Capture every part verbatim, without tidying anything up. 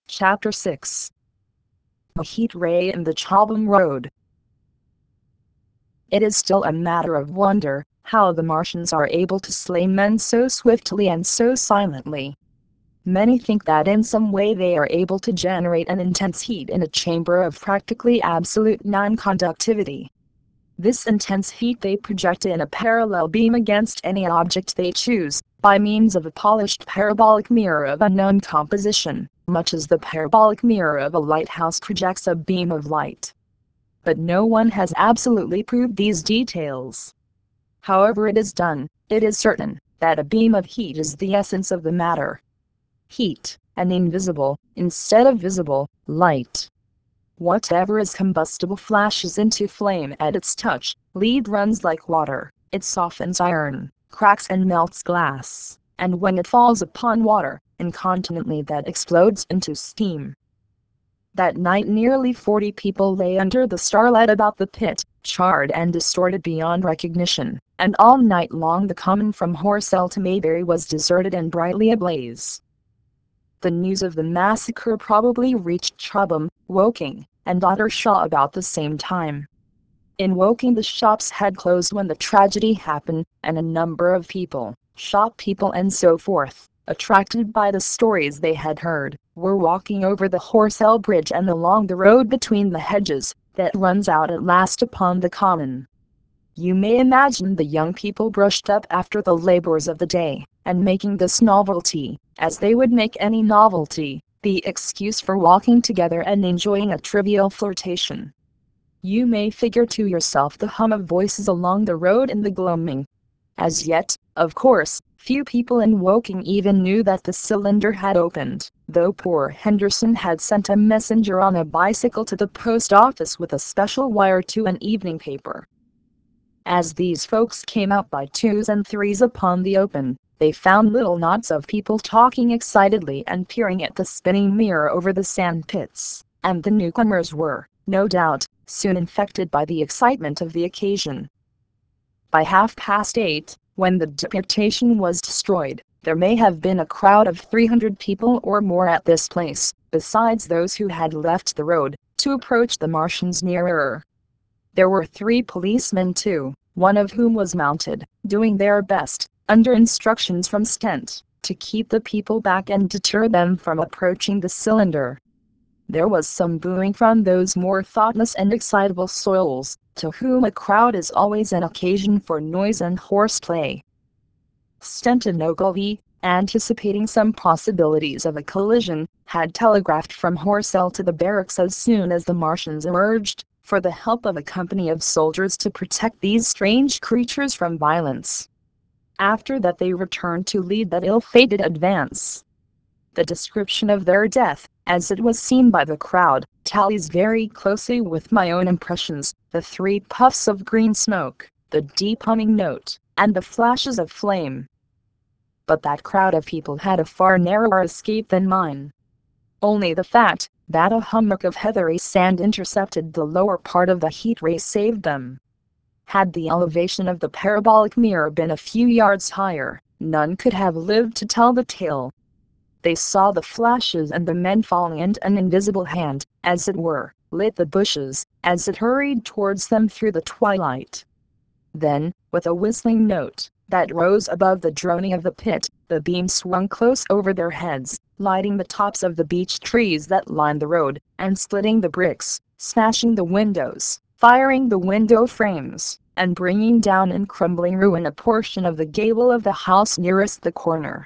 Chapter six. A Heat Ray in the Chobham Road. It is still a matter of wonder how the Martians are able to slay men so swiftly and so silently. Many think that in some way they are able to generate an intense heat in a chamber of practically absolute non-conductivity. This intense heat they project in a parallel beam against any object they choose, by means of a polished parabolic mirror of unknown composition, much as the parabolic mirror of a lighthouse projects a beam of light. But no one has absolutely proved these details. However it is done, it is certain that a beam of heat is the essence of the matter. Heat, an invisible, instead of visible, light. Whatever is combustible flashes into flame at its touch. Lead runs like water, it softens iron, cracks and melts glass, and when it falls upon water, incontinently that explodes into steam. That night nearly forty people lay under the starlight about the pit, charred and distorted beyond recognition, and all night long the common from Horsell to Maybury was deserted and brightly ablaze. The news of the massacre probably reached Chobham, Woking, and Ottershaw about the same time. In Woking the shops had closed when the tragedy happened, and a number of people, shop people and so forth, attracted by the stories they had heard, were walking over the Horsell Bridge and along the road between the hedges, that runs out at last upon the common. You may imagine the young people brushed up after the labors of the day, and making this novelty, as they would make any novelty, the excuse for walking together and enjoying a trivial flirtation. You may figure to yourself the hum of voices along the road in the gloaming. As yet, of course, few people in Woking even knew that the cylinder had opened, though poor Henderson had sent a messenger on a bicycle to the post office with a special wire to an evening paper. As these folks came out by twos and threes upon the open, they found little knots of people talking excitedly and peering at the spinning mirror over the sand pits, and the newcomers were, no doubt, soon infected by the excitement of the occasion. By half past eight, when the deputation was destroyed, there may have been a crowd of three hundred people or more at this place, besides those who had left the road, to approach the Martians nearer. There were three policemen too, one of whom was mounted, doing their best, under instructions from Stent, to keep the people back and deter them from approaching the cylinder. There was some booing from those more thoughtless and excitable souls, to whom a crowd is always an occasion for noise and horseplay. Stent and Ogilvy, anticipating some possibilities of a collision, had telegraphed from Horsell to the barracks as soon as the Martians emerged, for the help of a company of soldiers to protect these strange creatures from violence. After that they returned to lead that ill-fated advance. The description of their death, as it was seen by the crowd, tallies very closely with my own impressions. The three puffs of green smoke, the deep humming note, and the flashes of flame. But that crowd of people had a far narrower escape than mine. Only the fact that a hummock of heathery sand intercepted the lower part of the heat ray saved them. Had the elevation of the parabolic mirror been a few yards higher, none could have lived to tell the tale. They saw the flashes and the men falling, and an invisible hand, as it were, lit the bushes, as it hurried towards them through the twilight. Then, with a whistling note, that rose above the droning of the pit, the beam swung close over their heads, lighting the tops of the beech trees that lined the road, and splitting the bricks, smashing the windows, firing the window frames, and bringing down in crumbling ruin a portion of the gable of the house nearest the corner.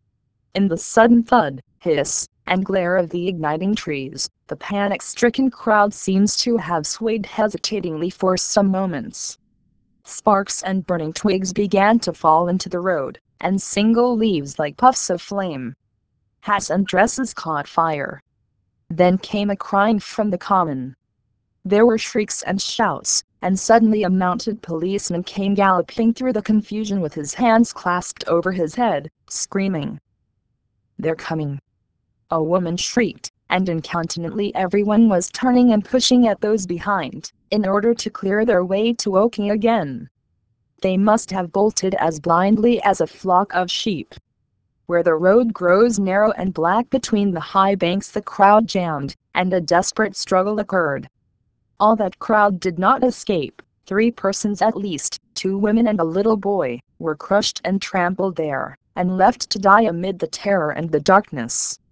In the sudden thud, hiss, and glare of the igniting trees, the panic-stricken crowd seems to have swayed hesitatingly for some moments. Sparks and burning twigs began to fall into the road, and single leaves like puffs of flame. Hats and dresses caught fire. Then came a crying from the common. There were shrieks and shouts, and suddenly a mounted policeman came galloping through the confusion with his hands clasped over his head, screaming, "They're coming!" A woman shrieked, and incontinently everyone was turning and pushing at those behind, in order to clear their way to Woking again. They must have bolted as blindly as a flock of sheep. Where the road grows narrow and black between the high banks, the crowd jammed, and a desperate struggle occurred. All that crowd did not escape. Three persons at least, two women and a little boy, were crushed and trampled there, and left to die amid the terror and the darkness.